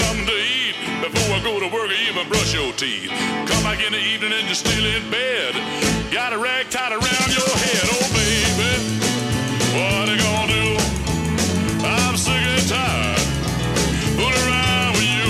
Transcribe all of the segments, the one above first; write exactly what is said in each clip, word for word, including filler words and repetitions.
something to eat before I go to work or even brush your teeth. Come back in the evening and you're still in bed. Got a rag tied around your head. Oh, baby, what you gonna do? I'm sick and tired. Fool around with you.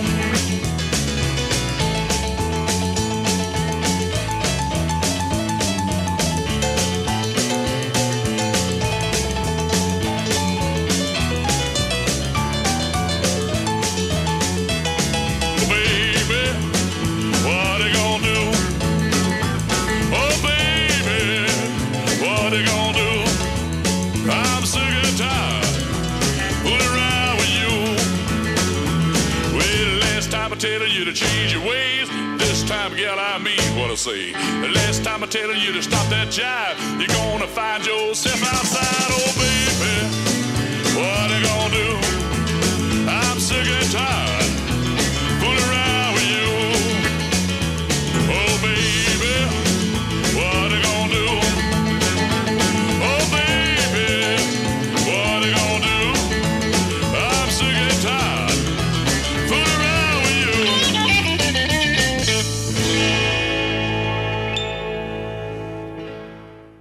Telling you to change your ways. This time, gal, I mean what I say. The last time I'm telling you to stop that jive, you're gonna find yourself outside, oh baby.